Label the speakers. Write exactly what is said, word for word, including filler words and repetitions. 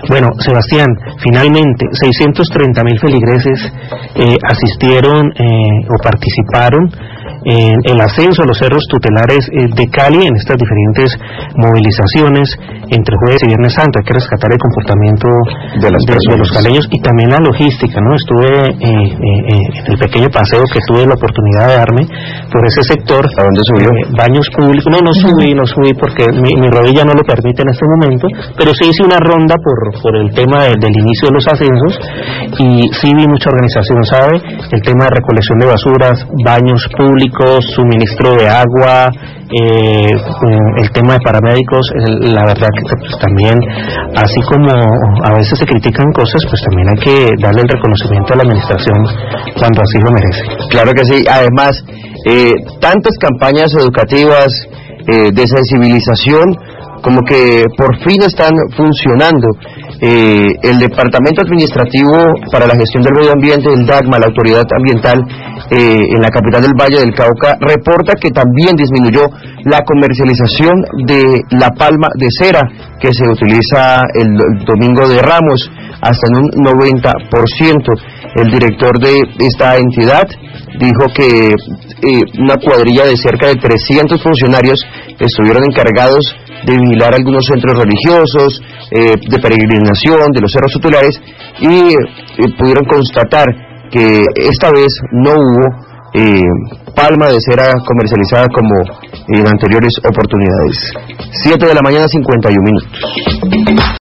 Speaker 1: Bueno, Sebastián, finalmente seiscientos treinta mil feligreses eh, asistieron eh, o participaron en el ascenso a los cerros tutelares eh, de Cali en estas diferentes movilizaciones entre jueves y viernes santo. Hay que rescatar el comportamiento
Speaker 2: de, las
Speaker 1: de, de los caleños y también la logística, ¿no? Estuve eh, eh, en el pequeño paseo que tuve la oportunidad de darme por ese sector.
Speaker 2: ¿A dónde subió?
Speaker 1: Eh, baños públicos. No, no subí, no subí porque mi, mi rodilla no lo permite en este momento, pero sí hice una ronda por, por el tema de, del inicio de los ascensos y sí vi mucha organización, ¿sabe? El tema de recolección de basuras, baños públicos, suministro de agua, eh, el tema de paramédicos. La verdad que pues, también, así como a veces se critican cosas, pues también hay que darle el reconocimiento a la administración cuando así lo merece.
Speaker 2: Claro que sí. Además, eh, tantas campañas educativas eh, de sensibilización como que por fin están funcionando. Eh, el Departamento Administrativo para la Gestión del Medio Ambiente, el DAGMA, la Autoridad Ambiental eh, en la capital del Valle del Cauca, reporta que también disminuyó la comercialización de la palma de cera que se utiliza el, el Domingo de Ramos hasta en un noventa por ciento. El director de esta entidad dijo que eh, una cuadrilla de cerca de trescientos funcionarios estuvieron encargados de vigilar algunos centros religiosos, eh, de peregrinación, de los cerros tutelares, y eh, pudieron constatar que esta vez no hubo eh, palma de cera comercializada como en anteriores oportunidades. siete de la mañana, cincuenta y un minutos.